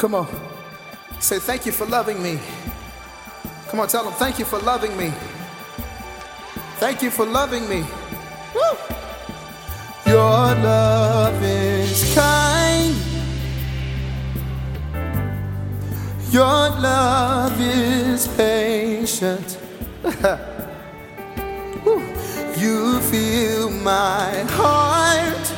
Come on. Say, thank you for loving me. Come on, tell them, thank you for loving me. Thank you for loving me. Woo! Your love is kind. Your love is patient. You fill my heart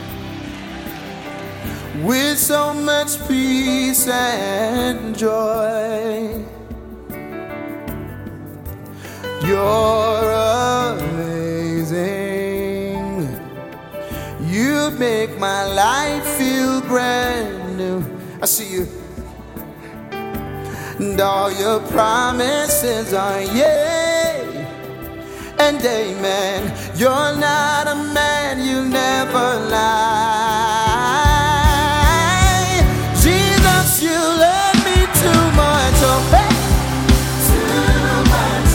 with so much peace and joy. You're amazing. You make my life feel brand new. I see you. And all your promises are yea and amen. You're not a man, you never lie. Jesus, you love me too much, oh, hey. Too much,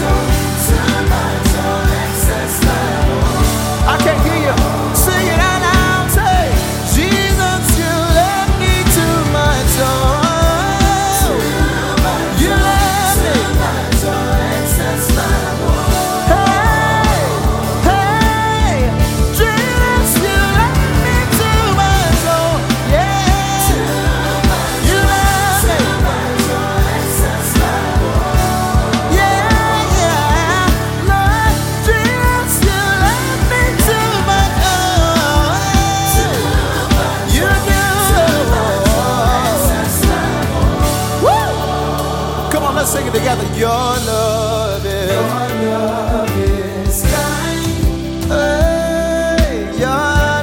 excess love. I can't hear you. Sing it out loud, say, Jesus, you love me too much, oh. Let's sing it together. Your love is kind. Hey, your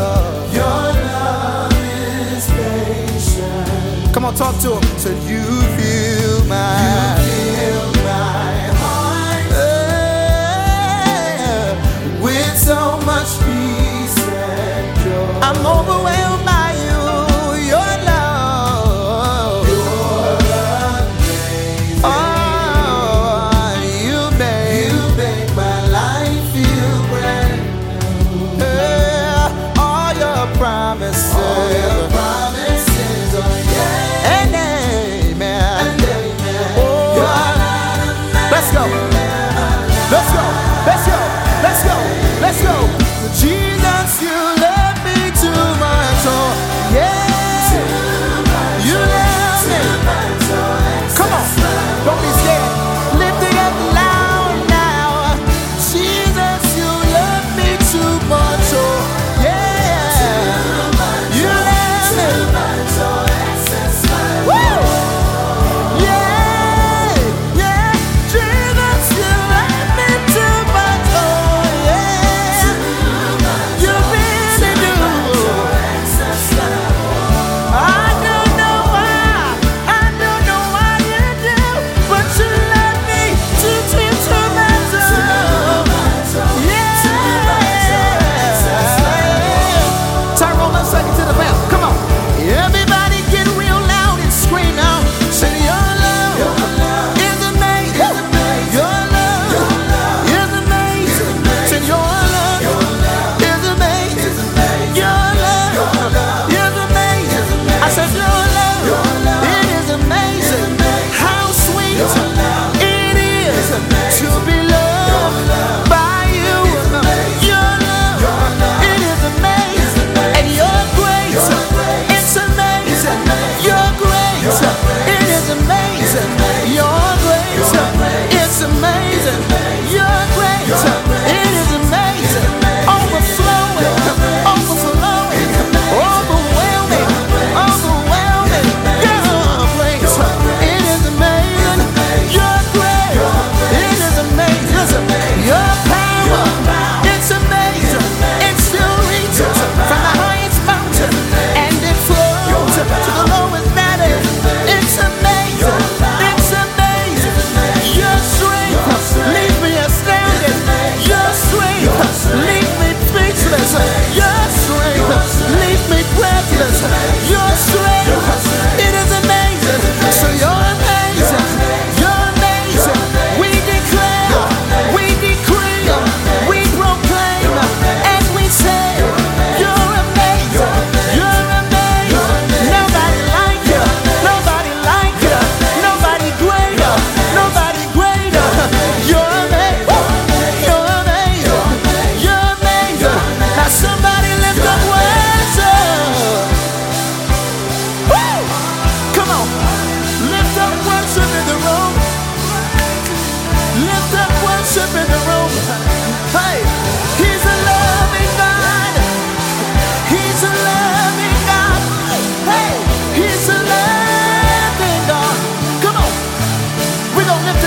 love is patient. Come on, talk to him. So you feel my heart, with so much peace and joy. I'm overwhelmed by you. Your love. Promises, all your promises are yeah and amen. And amen. Oh, let's go. Let's go. Let's go. Let's go. Let's go. Jesus, you love me too much. Oh,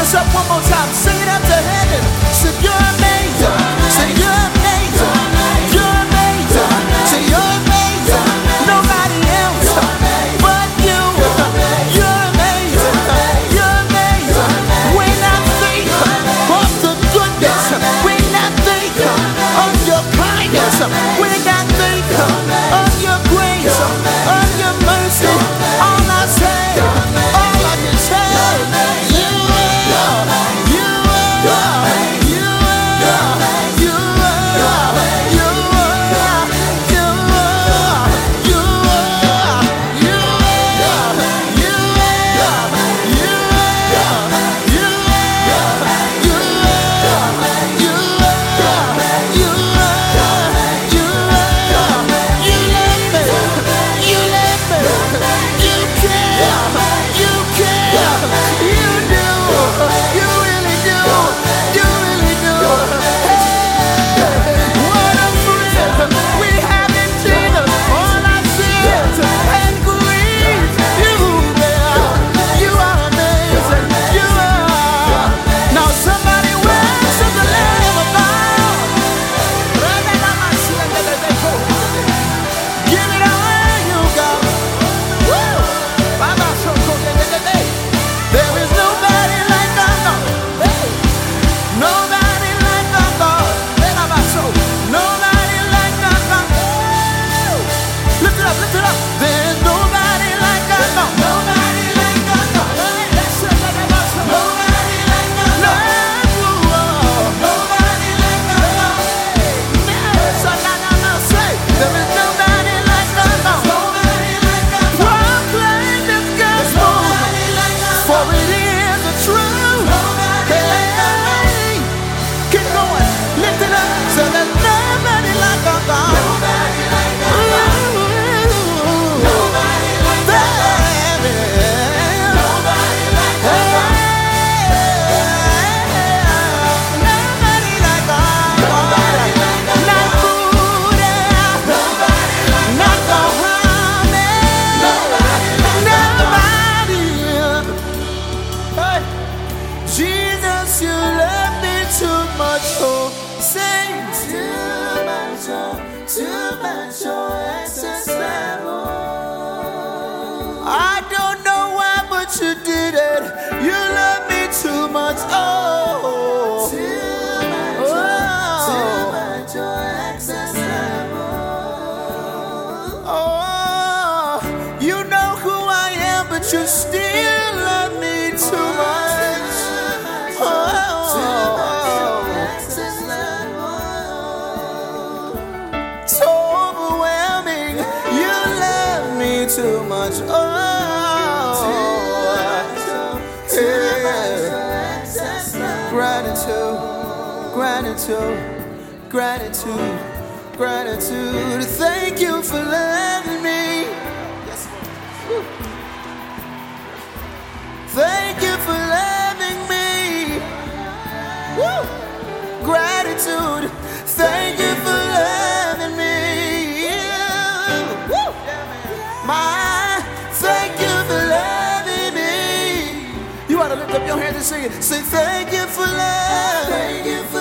hands up one more time. Sing it up to heaven. Say you're amazing. Say you're amazing. You're amazing. Say you're amazing. Nobody else but you. You're amazing. You're amazing. When I think of the goodness, when I think of your kindness, when I think of your grace, of your mercy, all I say, all I can say, you are, you are, you are, you are, you are, you are, you are, you are, you Jesus, you love me too much, oh, sing too much, oh, excess level. I don't know why, but you did it. You love me too much, oh, too much, oh, excess level. Oh, you know who I am, but you still love me too much. Too much, oh, yeah. Gratitude. Thank you for loving me. Thank you for loving me. Woo. Gratitude. Thank you for loving me. Thank you for loving me. You ought to lift up your hands and sing it. Say thank you for loving me.